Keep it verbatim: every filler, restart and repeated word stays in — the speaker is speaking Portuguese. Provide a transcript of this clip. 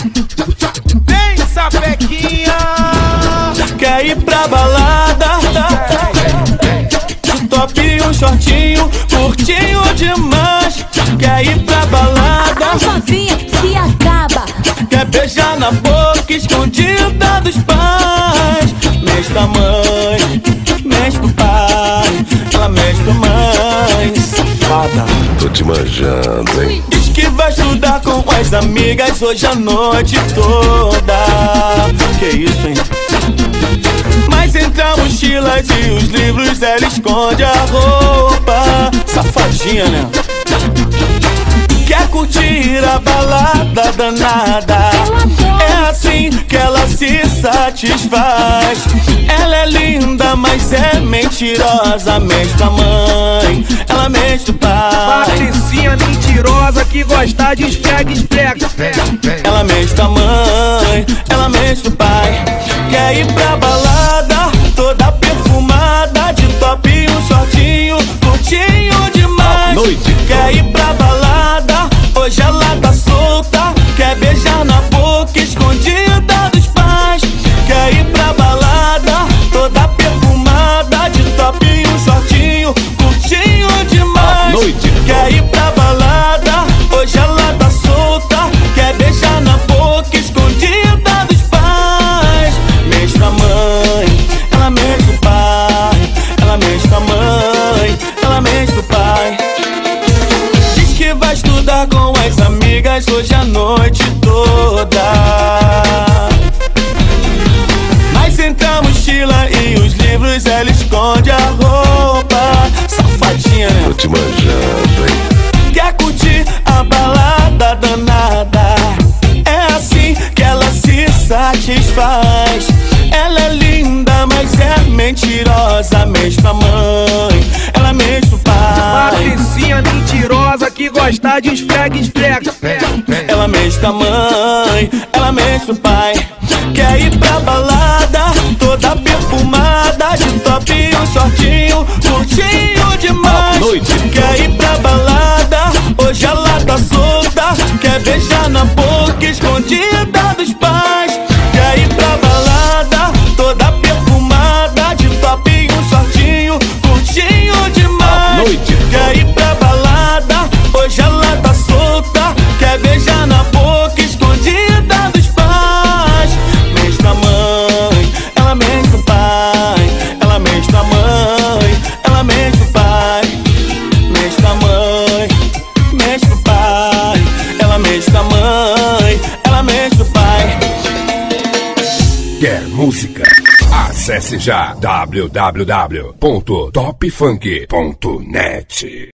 Vem, sapequinha. Quer ir pra balada? De top e um shortinho, curtinho demais. Quer ir pra balada? A novinha se acaba. Quer beijar na boca escondida dos pais. Mexe pra mãe, mexe pro pai. Ela mexe pra mãe, safada. Tô te manjando, hein? Diz que vai estudar com as amigas hoje a noite toda. Que isso, hein? Mas entre a mochila e os livros ela esconde a roupa. Safadinha, né? Quer curtir a balada danada. É assim que ela se satisfaz. Ela é linda, mas é mentirosa. Mexe pra mãe, ela mexe pro pai. Patricinha mentirosa que gosta de esfrega, esfrega. Ela mexe pra mãe, ela mexe pro pai. Quer ir pra balada, toda perfumada, de top e um shortinho, curtinho demais. Noite. Quer ir pra balada, hoje ela tá solta. Quer beijar na boca escondida dos pais. Quer ir pra balada, toda perfumada, de top e um shortinho, curtinho demais. Noite. Quer ir pra balada, hoje ela tá solta. Quer beijar na boca escondida dos pais. Mexe pra mãe, ela mexe pro pai. Ela mexe pra mãe, ela mexe pro pai. Diz que vai estudar com as amigas hoje a noite toda. Mas entre a mochila e os livros ela esconde a roupa. Safadinha, né? Tô te manjando, hein? Quer curtir a balada danada. É assim que ela se satisfaz. Ela é linda, mas é mentirosa. Mexe pra mãe, ela mexe pro pai. Patricinha mentirosa que gosta de esfrega, esfrega. Ela mexe pra mãe, ela mexe pro pai. Quer ir pra balada, toda perfumada, de top e um shortinho, curtinho demais. Noite. Quer ir pra balada, hoje ela tá solta. Quer beijar na boca escondida dos pais. Quer ir pra balada, toda perfumada, de top e um shortinho, curtinho demais. Noite. Quer ir pra balada, hoje ela tá solta. Quer beijar na boca escondida dos pais. Mexe pra mãe, ela mexe pro pai. Ela mexe pra mãe, ela mexe pro pai. Mexe pra mãe, mexe pro pai. Ela mexe pra mãe, ela mexe pro pai. Quer música? Acesse já w w w ponto top funk ponto net.